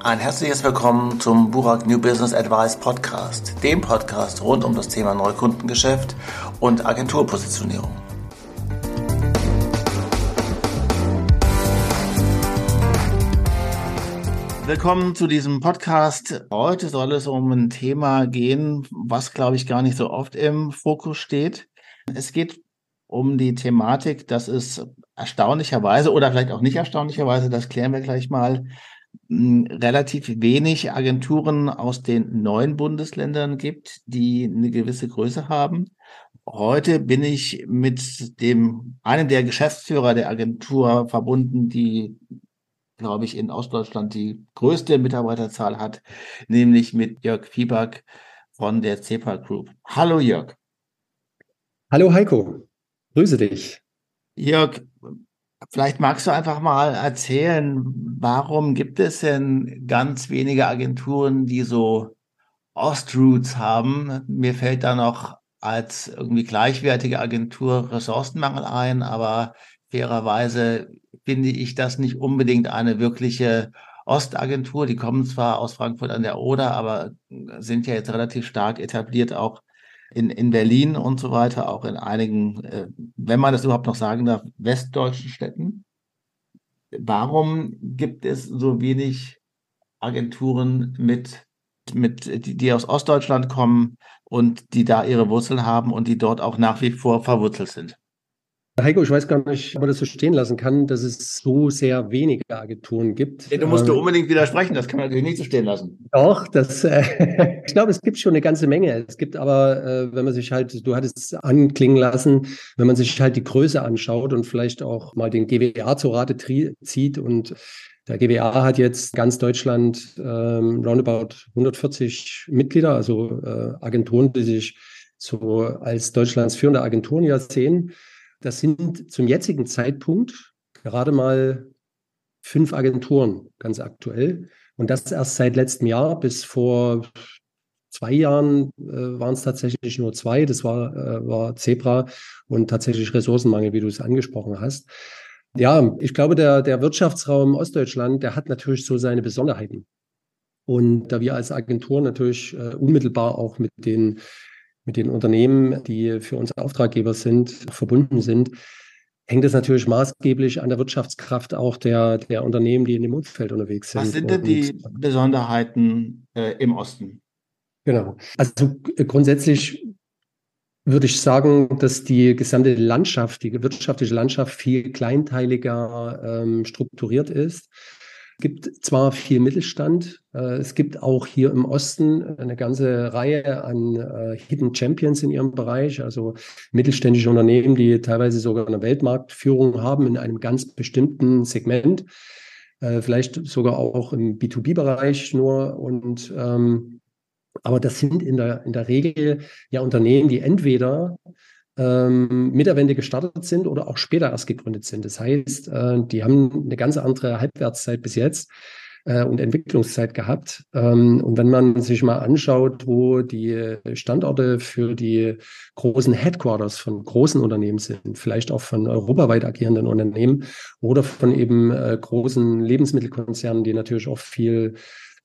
Ein herzliches Willkommen zum Burak New Business Advice Podcast, dem Podcast rund um das Thema Neukundengeschäft und Agenturpositionierung. Willkommen zu diesem Podcast. Heute soll es um ein Thema gehen, was, glaube ich, gar nicht so oft im Fokus steht. Es geht um die Thematik, dass es erstaunlicherweise oder vielleicht auch nicht erstaunlicherweise, das klären wir gleich mal, relativ wenig Agenturen aus den neuen Bundesländern gibt, die eine gewisse Größe haben. Heute bin ich mit einem der Geschäftsführer der Agentur verbunden, die, glaube ich, in Ostdeutschland die größte Mitarbeiterzahl hat, nämlich mit Jörg Fieback von der CEPA Group. Hallo Jörg. Hallo Heiko, grüße dich. Jörg, vielleicht magst du einfach mal erzählen, warum gibt es denn ganz wenige Agenturen, die so Ostroots haben? Mir fällt da noch als irgendwie gleichwertige Agentur Ressourcenmangel ein, aber fairerweise finde ich das nicht unbedingt eine wirkliche Ostagentur. Die kommen zwar aus Frankfurt an der Oder, aber sind ja jetzt relativ stark etabliert auch in Berlin und so weiter, auch in einigen, wenn man das überhaupt noch sagen darf, westdeutschen Städten. Warum gibt es so wenig Agenturen die aus Ostdeutschland kommen und die da ihre Wurzeln haben und die dort auch nach wie vor verwurzelt sind? Heiko, ich weiß gar nicht, ob man das so stehen lassen kann, dass es so sehr wenige Agenturen gibt. Nee, du musst unbedingt widersprechen, das kann man natürlich nicht so stehen lassen. Doch, ich glaube, es gibt schon eine ganze Menge. Es gibt aber, wenn man sich halt, du hattest es anklingen lassen, wenn man sich halt die Größe anschaut und vielleicht auch mal den GWA zur Rate zieht, und der GWA hat jetzt ganz Deutschland roundabout 140 Mitglieder, also Agenturen, die sich so als Deutschlands führende Agenturen ja sehen. Das sind zum jetzigen Zeitpunkt gerade mal 5 Agenturen, ganz aktuell. Und das erst seit letztem Jahr. Bis vor 2 Jahren waren es tatsächlich nur 2. Das war CEPA und tatsächlich Ressourcenmangel, wie du es angesprochen hast. Ja, ich glaube, der Wirtschaftsraum Ostdeutschland, der hat natürlich so seine Besonderheiten. Und da wir als Agentur natürlich unmittelbar auch mit den Unternehmen, die für uns Auftraggeber sind, verbunden sind, hängt es natürlich maßgeblich an der Wirtschaftskraft auch der Unternehmen, die in dem Umfeld unterwegs Was sind. sind denn die Besonderheiten im Osten? Genau. Also grundsätzlich würde ich sagen, dass die gesamte Landschaft, die wirtschaftliche Landschaft viel kleinteiliger strukturiert ist. Es gibt zwar viel Mittelstand, es gibt auch hier im Osten eine ganze Reihe an Hidden Champions in ihrem Bereich, also mittelständische Unternehmen, die teilweise sogar eine Weltmarktführung haben in einem ganz bestimmten Segment, vielleicht sogar auch im B2B-Bereich nur. Aber das sind in der Regel ja Unternehmen, die entweder mit der Wende gestartet sind oder auch später erst gegründet sind. Das heißt, die haben eine ganz andere Halbwertszeit bis jetzt und Entwicklungszeit gehabt. Und wenn man sich mal anschaut, wo die Standorte für die großen Headquarters von großen Unternehmen sind, vielleicht auch von europaweit agierenden Unternehmen oder von eben großen Lebensmittelkonzernen, die natürlich auch viel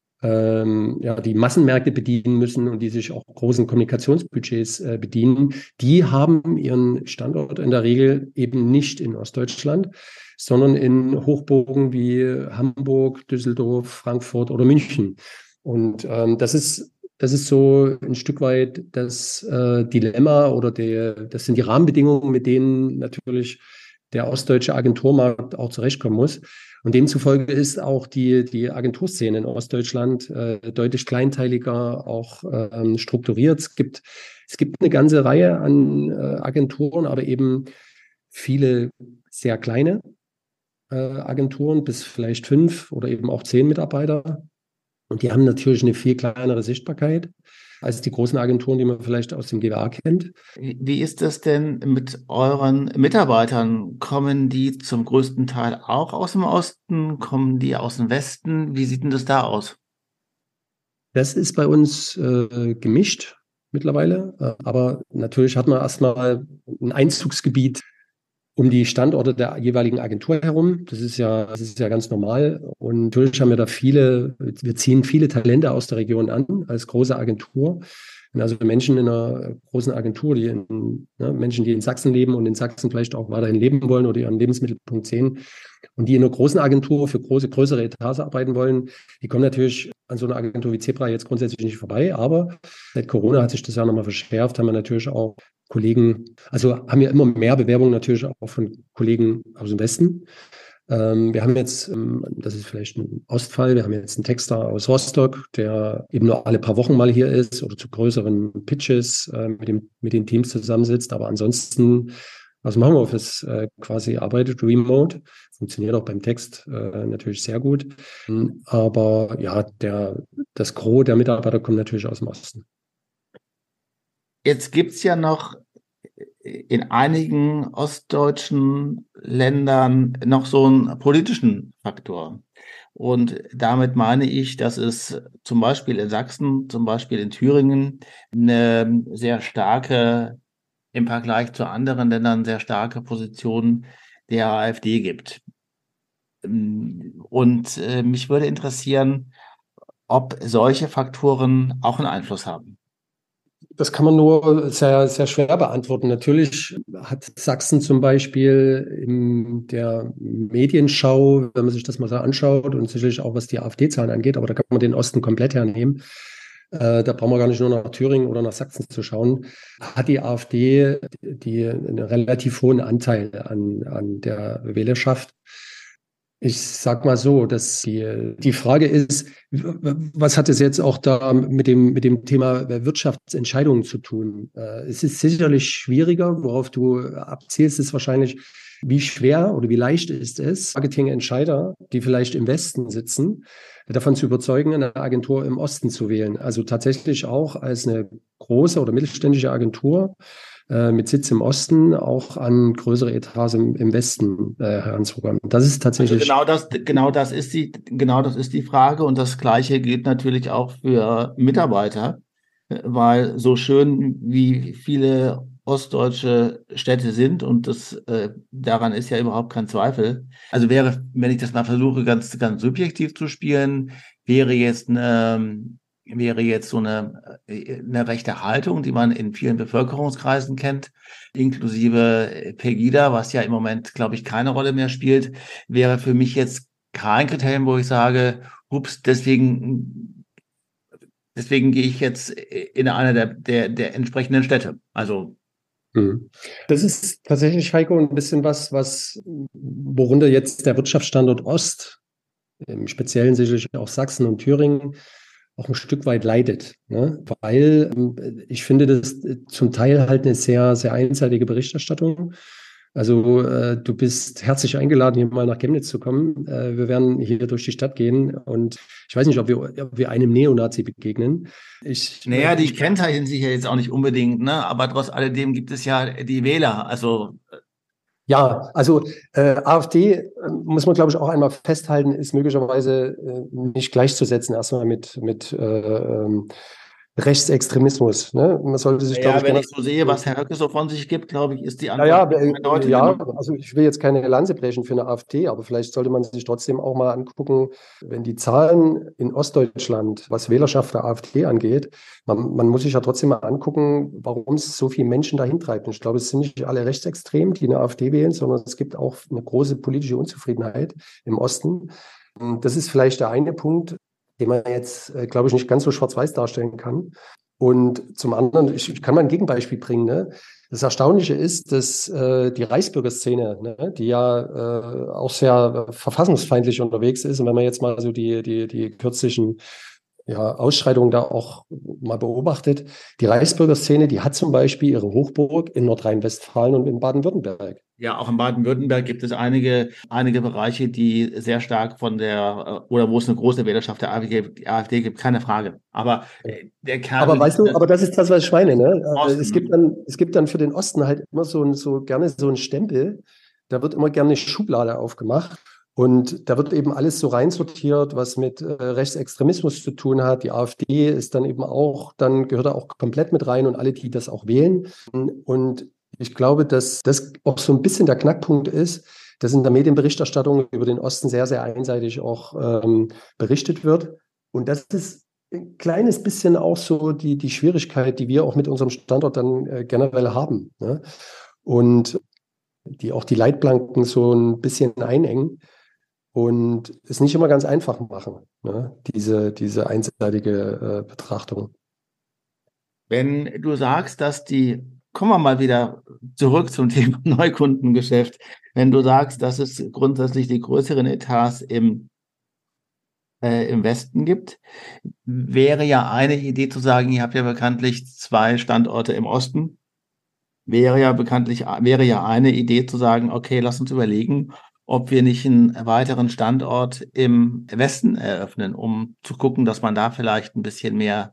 die Massenmärkte bedienen müssen und die sich auch großen Kommunikationsbudgets bedienen, die haben ihren Standort in der Regel eben nicht in Ostdeutschland, sondern in Hochburgen wie Hamburg, Düsseldorf, Frankfurt oder München. Und das ist so ein Stück weit das Dilemma oder das sind die Rahmenbedingungen, mit denen natürlich der ostdeutsche Agenturmarkt auch zurechtkommen muss. Und demzufolge ist auch die Agenturszene in Ostdeutschland deutlich kleinteiliger auch strukturiert. Es gibt eine ganze Reihe an Agenturen, aber eben viele sehr kleine Agenturen, bis vielleicht 5 oder eben auch 10 Mitarbeiter. Und die haben natürlich eine viel kleinere Sichtbarkeit als die großen Agenturen, die man vielleicht aus dem GWA kennt. Wie ist das denn mit euren Mitarbeitern? Kommen die zum größten Teil auch aus dem Osten? Kommen die aus dem Westen? Wie sieht denn das da aus? Das ist bei uns gemischt mittlerweile, aber natürlich hat man erstmal ein Einzugsgebiet um die Standorte der jeweiligen Agentur herum. Das ist ja ganz normal. Und natürlich haben wir ziehen viele Talente aus der Region an als große Agentur. Und also Menschen in einer großen Agentur, Menschen, die in Sachsen leben und in Sachsen vielleicht auch weiterhin leben wollen oder ihren Lebensmittelpunkt sehen und die in einer großen Agentur für größere Etats arbeiten wollen, die kommen natürlich an so einer Agentur wie Zebra jetzt grundsätzlich nicht vorbei. Aber seit Corona hat sich das ja nochmal verschärft, haben wir natürlich auch Kollegen, also haben wir immer mehr Bewerbungen natürlich auch von Kollegen aus dem Westen. Wir haben jetzt, das ist vielleicht ein Ostfall, wir haben jetzt einen Texter aus Rostock, der eben nur alle paar Wochen mal hier ist oder zu größeren Pitches mit den Teams zusammensitzt. Aber ansonsten aus dem Homeoffice quasi arbeitet, remote. Funktioniert auch beim Text natürlich sehr gut. Aber ja, das Gros der Mitarbeiter kommt natürlich aus dem Osten. Jetzt gibt's ja noch in einigen ostdeutschen Ländern noch so einen politischen Faktor. Und damit meine ich, dass es zum Beispiel in Sachsen, zum Beispiel in Thüringen eine sehr starke, im Vergleich zu anderen Ländern, sehr starke Position der AfD gibt. Und mich würde interessieren, ob solche Faktoren auch einen Einfluss haben. Das kann man nur sehr, sehr schwer beantworten. Natürlich hat Sachsen zum Beispiel in der Medienschau, wenn man sich das mal so anschaut, und sicherlich auch was die AfD-Zahlen angeht, aber da kann man den Osten komplett hernehmen. Da brauchen wir gar nicht nur nach Thüringen oder nach Sachsen zu schauen. Hat die AfD einen relativ hohen Anteil an der Wählerschaft. Ich sag mal so, dass die Frage ist, was hat es jetzt auch da mit dem Thema Wirtschaftsentscheidungen zu tun? Es ist sicherlich schwieriger, worauf du abzielst, ist wahrscheinlich, wie schwer oder wie leicht ist es, Marketingentscheider, die vielleicht im Westen sitzen, davon zu überzeugen, eine Agentur im Osten zu wählen. Also tatsächlich auch als eine große oder mittelständische Agentur mit Sitz im Osten auch an größere Etats im Westen heranzukommen. Das ist tatsächlich. Also genau das ist die Frage. Und das Gleiche gilt natürlich auch für Mitarbeiter, weil so schön wie viele ostdeutsche Städte sind, und daran ist ja überhaupt kein Zweifel. Also wenn ich das mal versuche, ganz subjektiv zu spielen, wäre jetzt so eine rechte Haltung, die man in vielen Bevölkerungskreisen kennt, inklusive Pegida, was ja im Moment, glaube ich, keine Rolle mehr spielt, wäre für mich jetzt kein Kriterium, wo ich sage, ups, deswegen gehe ich jetzt in einer der entsprechenden Städte. Also Das ist tatsächlich, Heiko, ein bisschen worunter jetzt der Wirtschaftsstandort Ost, im Speziellen sicherlich auch Sachsen und Thüringen, auch ein Stück weit leidet. Ne? Weil ich finde, das zum Teil halt eine sehr, sehr einseitige Berichterstattung. Also du bist herzlich eingeladen, hier mal nach Chemnitz zu kommen. Wir werden hier durch die Stadt gehen und ich weiß nicht, ob wir einem Neonazi begegnen. Naja, die kennzeichnen sich ja jetzt auch nicht unbedingt, ne? Aber trotz alledem gibt es ja die Wähler. Also ja, also AfD muss man, glaube ich, auch einmal festhalten, ist möglicherweise nicht gleichzusetzen erstmal mit Rechtsextremismus. Ne? Man sollte sich, glaube ja, ich, wenn ich so sehe, was Herr Höcke so von sich gibt, glaube ich, ist die ja, Antwort eindeutig. ja, also ich will jetzt keine Lanze brechen für eine AfD, aber vielleicht sollte man sich trotzdem auch mal angucken, wenn die Zahlen in Ostdeutschland, was Wählerschaft der AfD angeht, man muss sich ja trotzdem mal angucken, warum es so viele Menschen dahin treibt. Und ich glaube, es sind nicht alle Rechtsextrem, die eine AfD wählen, sondern es gibt auch eine große politische Unzufriedenheit im Osten. Und das ist vielleicht der eine Punkt, den man jetzt, glaube ich, nicht ganz so schwarz-weiß darstellen kann. Und zum anderen, ich kann mal ein Gegenbeispiel bringen. Ne? Das Erstaunliche ist, dass die Reichsbürgerszene, ne, die ja auch sehr verfassungsfeindlich unterwegs ist, und wenn man jetzt mal so die kürzlichen Ausschreitungen da auch mal beobachtet, die Reichsbürgerszene, die hat zum Beispiel ihre Hochburg in Nordrhein-Westfalen und in Baden-Württemberg. Ja, auch in Baden-Württemberg gibt es einige Bereiche, die sehr stark oder wo es eine große Wählerschaft der AfD gibt, keine Frage. Aber der Kern. Aber weißt du, aber das ist das, was ich meine. Ne? Osten, es gibt dann für den Osten halt immer so gerne so einen Stempel. Da wird immer gerne eine Schublade aufgemacht. Und da wird eben alles so reinsortiert, was mit Rechtsextremismus zu tun hat. Die AfD ist dann eben auch, dann gehört da auch komplett mit rein und alle, die das auch wählen. Und Ich glaube, dass das auch so ein bisschen der Knackpunkt ist, dass in der Medienberichterstattung über den Osten sehr, sehr einseitig auch berichtet wird. Und das ist ein kleines bisschen auch so die Schwierigkeit, die wir auch mit unserem Standort dann generell haben. Ne? Und die auch die Leitplanken so ein bisschen einengen und es nicht immer ganz einfach machen, ne? Diese einseitige Betrachtung. Wenn du sagst, kommen wir mal wieder zurück zum Thema Neukundengeschäft. Wenn du sagst, dass es grundsätzlich die größeren Etats im Westen gibt, wäre ja eine Idee zu sagen, ihr habt ja bekanntlich zwei Standorte im Osten. Wäre ja eine Idee zu sagen, okay, lass uns überlegen, ob wir nicht einen weiteren Standort im Westen eröffnen, um zu gucken, dass man da vielleicht ein bisschen mehr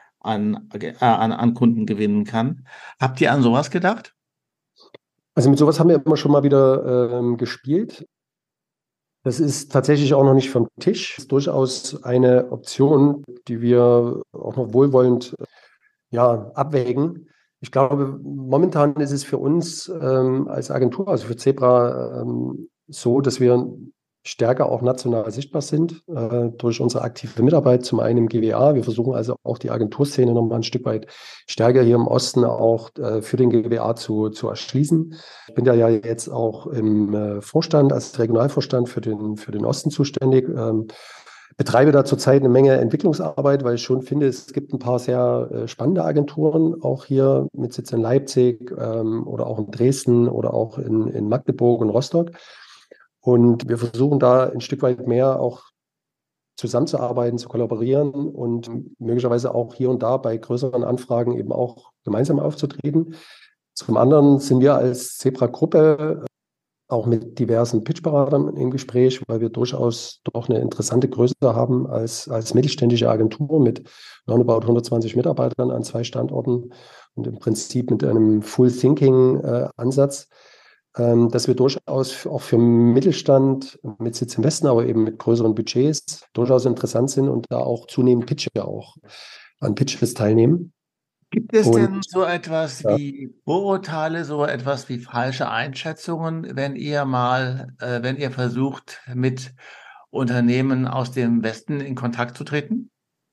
an Kunden gewinnen kann. Habt ihr an sowas gedacht? Also mit sowas haben wir immer schon mal wieder gespielt. Das ist tatsächlich auch noch nicht vom Tisch. Das ist durchaus eine Option, die wir auch noch wohlwollend ja, abwägen. Ich glaube, momentan ist es für uns als Agentur, also für Zebra, so, dass wir stärker auch national sichtbar sind durch unsere aktive Mitarbeit, zum einen im GWA. Wir versuchen also auch die Agenturszene nochmal ein Stück weit stärker hier im Osten auch für den GWA zu erschließen. Ich bin ja jetzt auch im Vorstand, als Regionalvorstand für den Osten zuständig. Betreibe da zurzeit eine Menge Entwicklungsarbeit, weil ich schon finde, es gibt ein paar sehr spannende Agenturen, auch hier mit Sitz in Leipzig oder auch in Dresden oder auch in Magdeburg und Rostock. Und wir versuchen da ein Stück weit mehr auch zusammenzuarbeiten, zu kollaborieren und möglicherweise auch hier und da bei größeren Anfragen eben auch gemeinsam aufzutreten. Zum anderen sind wir als Zebra-Gruppe auch mit diversen Pitchberatern im Gespräch, weil wir durchaus doch eine interessante Größe haben als mittelständische Agentur mit roundabout 120 Mitarbeitern an zwei Standorten und im Prinzip mit einem Full-Thinking-Ansatz, dass wir durchaus auch für Mittelstand mit Sitz im Westen, aber eben mit größeren Budgets durchaus interessant sind und da auch zunehmend Pitche auch an Pitches teilnehmen. Gibt es Und denn so etwas ja, wie Vorurteile, so etwas wie falsche Einschätzungen, wenn ihr versucht, mit Unternehmen aus dem Westen in Kontakt zu treten?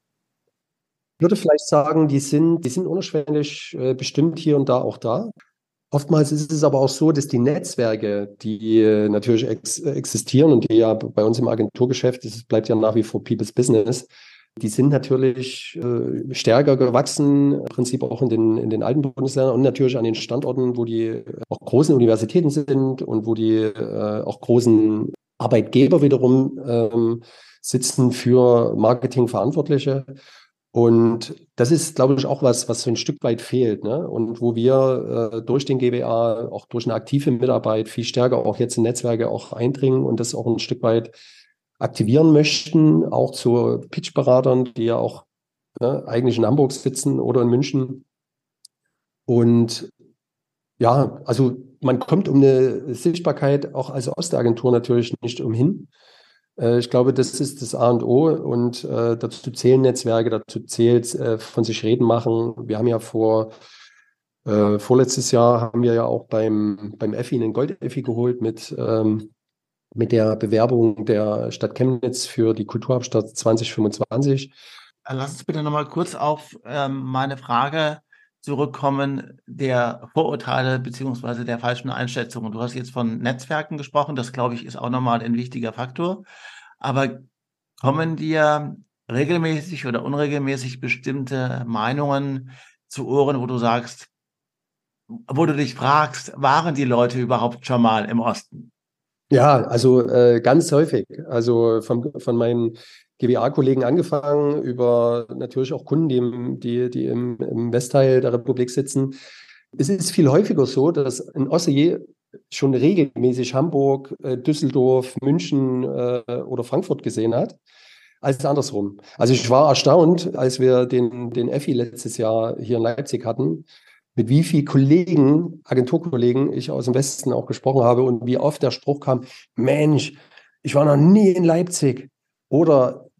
ich würde vielleicht sagen, die sind unerschwinglich bestimmt hier und da auch da. Oftmals ist es aber auch so, dass die Netzwerke, die natürlich existieren und die ja bei uns im Agenturgeschäft, das bleibt ja nach wie vor People's Business, die sind natürlich stärker gewachsen, im Prinzip auch in den alten Bundesländern und natürlich an den Standorten, wo die auch großen Universitäten sind und wo die auch großen Arbeitgeber wiederum sitzen für Marketingverantwortliche. Und das ist, glaube ich, auch was so ein Stück weit fehlt, ne? Und wo wir durch den GWA, auch durch eine aktive Mitarbeit viel stärker auch jetzt in Netzwerke auch eindringen und das auch ein Stück weit aktivieren möchten, auch zu Pitch-Beratern, die ja auch eigentlich in Hamburg sitzen oder in München. Und ja, also man kommt um eine Sichtbarkeit auch als Ostagentur natürlich nicht umhin. Ich glaube, das ist das A und O und dazu zählen Netzwerke, dazu zählt von sich reden machen. Wir haben ja vorletztes Jahr haben wir ja auch beim Effi einen Gold-Effi geholt mit der Bewerbung der Stadt Chemnitz für die Kulturhauptstadt 2025. Lass uns bitte nochmal kurz auf meine Frage zurückkommen, der Vorurteile beziehungsweise der falschen Einschätzungen. Du hast jetzt von Netzwerken gesprochen, das glaube ich ist auch nochmal ein wichtiger Faktor. Aber kommen dir regelmäßig oder unregelmäßig bestimmte Meinungen zu Ohren, wo du dich fragst, waren die Leute überhaupt schon mal im Osten? Ja, also ganz häufig. Also von meinen GWA-Kollegen angefangen, über natürlich auch Kunden, die im Westteil der Republik sitzen. Es ist viel häufiger so, dass ein Ossi schon regelmäßig Hamburg, Düsseldorf, München oder Frankfurt gesehen hat, als andersrum. Also ich war erstaunt, als wir den Effi letztes Jahr hier in Leipzig hatten, mit wie vielen Kollegen, Agenturkollegen ich aus dem Westen auch gesprochen habe und wie oft der Spruch kam, Mensch, ich war noch nie in Leipzig. Oder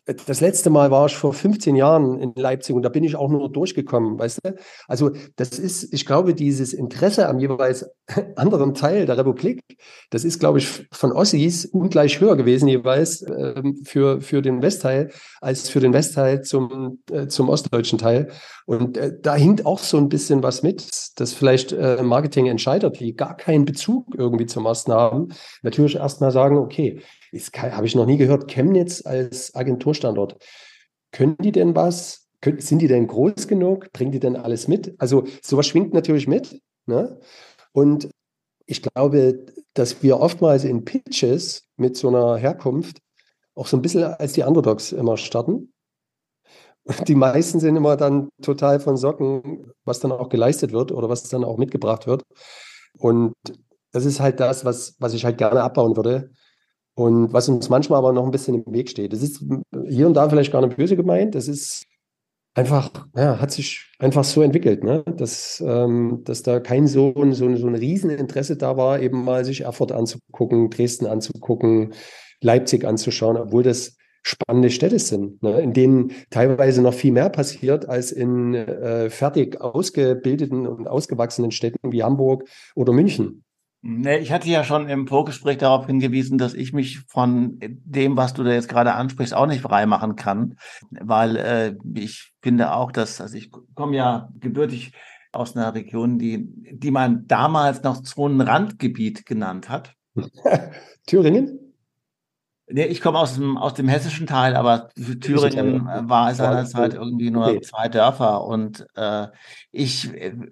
das letzte Mal war ich vor 15 Jahren in Leipzig und da bin ich auch nur durchgekommen, weißt du? Also das ist, ich glaube, dieses Interesse am jeweils anderen Teil der Republik, das ist, glaube ich, von Ossis ungleich höher gewesen jeweils für den Westteil als für den Westteil zum ostdeutschen Teil. Und da hinkt auch so ein bisschen was mit, dass vielleicht Marketingentscheider, die gar keinen Bezug irgendwie zum Osten haben, natürlich erstmal sagen, okay, habe ich noch nie gehört, Chemnitz als Agenturstandort. Können die denn was? Sind die denn groß genug? Bringen die denn alles mit? Also sowas schwingt natürlich mit. Ne? Und ich glaube, dass wir oftmals in Pitches mit so einer Herkunft auch so ein bisschen als die Underdogs immer starten. Und die meisten sind immer dann total von Socken, was dann auch geleistet wird oder was dann auch mitgebracht wird. Und das ist halt das, was ich halt gerne abbauen würde. Und was uns manchmal aber noch ein bisschen im Weg steht. Das ist hier und da vielleicht gar nicht böse gemeint. Das ist einfach, ja, hat sich einfach so entwickelt, ne? Dass da kein so ein Rieseninteresse da war, eben mal sich Erfurt anzugucken, Dresden anzugucken, Leipzig anzuschauen, obwohl das spannende Städte sind, ne? In denen teilweise noch viel mehr passiert als in fertig ausgebildeten und ausgewachsenen Städten wie Hamburg oder München. Nee, ich hatte ja schon im Vorgespräch darauf hingewiesen, dass ich mich von dem, was du da jetzt gerade ansprichst, auch nicht frei machen kann, weil ich finde auch, also ich komme ja gebürtig aus einer Region, die man damals noch Zonenrandgebiet genannt hat. Thüringen? Nee, ich komme aus dem hessischen Teil, aber für Thüringen war es seinerzeit irgendwie nur Okay. 2 Dörfer und ich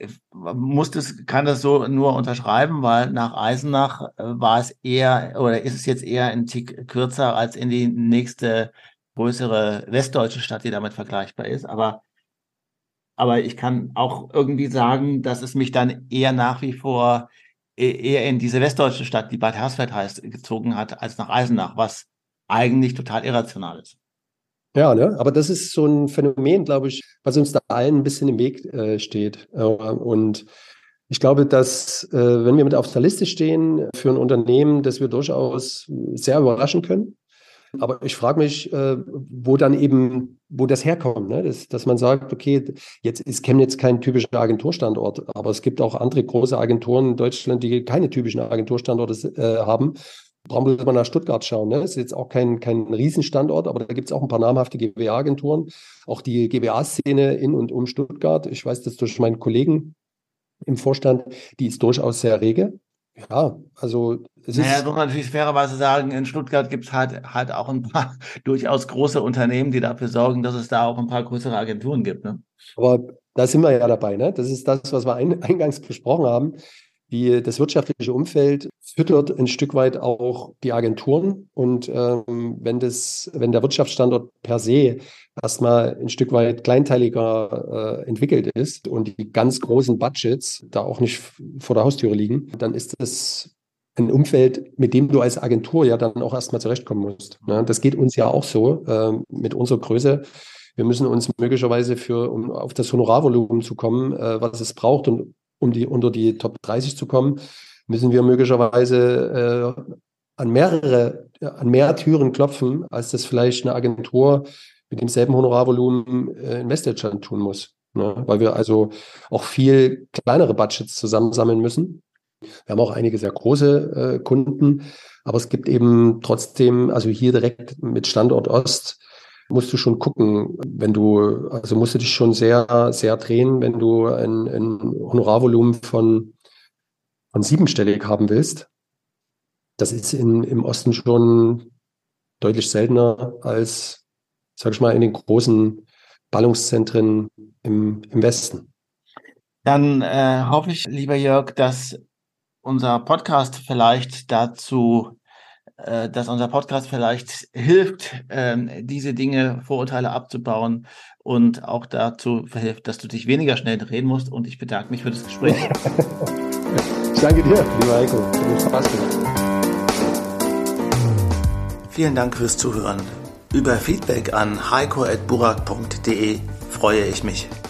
kann das so nur unterschreiben, weil nach Eisenach war es eher oder ist es jetzt eher ein Tick kürzer als in die nächste größere westdeutsche Stadt, die damit vergleichbar ist. Aber ich kann auch irgendwie sagen, dass es mich dann eher nach wie vor eher in diese westdeutsche Stadt, die Bad Hersfeld heißt, gezogen hat, als nach Eisenach, was eigentlich total irrational ist. Ja, ne? Aber das ist so ein Phänomen, glaube ich, was uns da allen ein bisschen im Weg steht. Und ich glaube, dass, wenn wir mit auf der Liste stehen für ein Unternehmen, dass wir durchaus sehr überraschen können. Aber ich frage mich, wo das herkommt, ne? Dass man sagt, okay, jetzt ist Chemnitz kein typischer Agenturstandort, aber es gibt auch andere große Agenturen in Deutschland, die keine typischen Agenturstandorte haben. Brauchen wir mal nach Stuttgart schauen. Ne? Ist jetzt auch kein Riesenstandort, aber da gibt es auch ein paar namhafte GWA-Agenturen. Auch die GWA-Szene in und um Stuttgart, ich weiß das durch meinen Kollegen im Vorstand, die ist durchaus sehr rege. Ja, also es Naja, ist. muss man natürlich fairerweise sagen, in Stuttgart gibt es halt auch ein paar durchaus große Unternehmen, die dafür sorgen, dass es da auch ein paar größere Agenturen gibt. Ne? Aber da sind wir ja dabei, ne? Das ist das, was wir eingangs besprochen haben. Das wirtschaftliche Umfeld füttert ein Stück weit auch die Agenturen. Und wenn der Wirtschaftsstandort per se erstmal ein Stück weit kleinteiliger entwickelt ist und die ganz großen Budgets da auch nicht vor der Haustüre liegen, dann ist das ein Umfeld, mit dem du als Agentur ja dann auch erstmal zurechtkommen musst. Ne? Das geht uns ja auch so mit unserer Größe. Wir müssen uns möglicherweise um auf das Honorarvolumen zu kommen, was es braucht und unter die Top 30 zu kommen, müssen wir möglicherweise an mehr Türen klopfen, als das vielleicht eine Agentur mit demselben Honorarvolumen in Westdeutschland tun muss. Ne? Weil wir also auch viel kleinere Budgets zusammensammeln müssen. Wir haben auch einige sehr große Kunden, aber es gibt eben trotzdem, also hier direkt mit Standort Ost, musst du schon gucken, also musst du dich schon sehr, sehr drehen, wenn du ein Honorarvolumen von siebenstellig haben willst. Das ist im Osten schon deutlich seltener als, sag ich mal, in den großen Ballungszentren im Westen. Dann hoffe ich, lieber Jörg, dass unser Podcast vielleicht hilft, diese Dinge, Vorurteile abzubauen und auch dazu verhilft, dass du dich weniger schnell drehen musst. Und ich bedanke mich für das Gespräch. Ich danke dir, lieber Heiko. Hat mir Spaß gemacht. Vielen Dank fürs Zuhören. Über Feedback an heiko@burak.de freue ich mich.